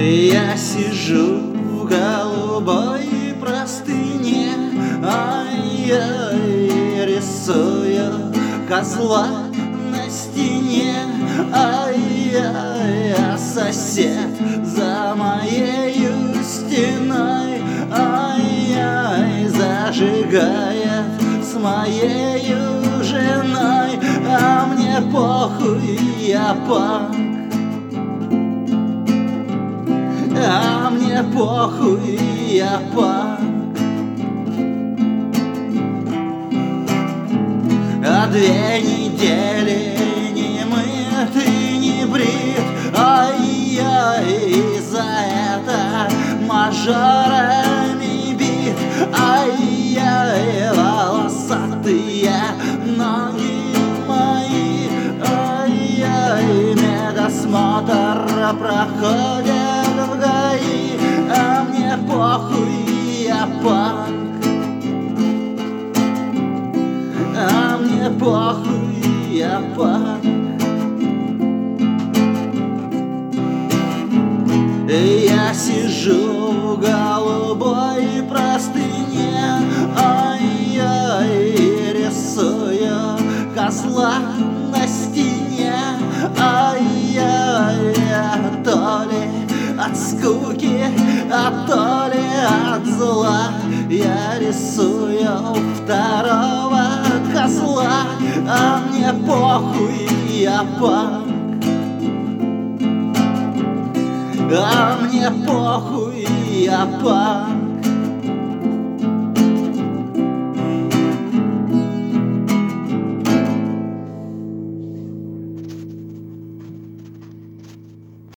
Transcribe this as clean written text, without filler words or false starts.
Я сижу в голубой простыне, ай-яй, рисую козла на стене, ай-яй, а сосед за моею стеной, ай-яй, зажигает с моею женой, а мне похуй, я панк. А мне похуй, я панк. А 2 недели не мыт и не брит, ай-яй, за это мажорами бит, ай-яй, волосатые ноги мои, ай-яй, медосмотр проходит в ГАИ, а мне похуй, я панк. А мне похуй, я панк. Я сижу в голубой простыне, ай-яй, рисую козла на стене, ай-яй, то ли от скуки, а то ли от зла я рисую 2-го козла, а мне похуй, я панк. А мне похуй, я панк.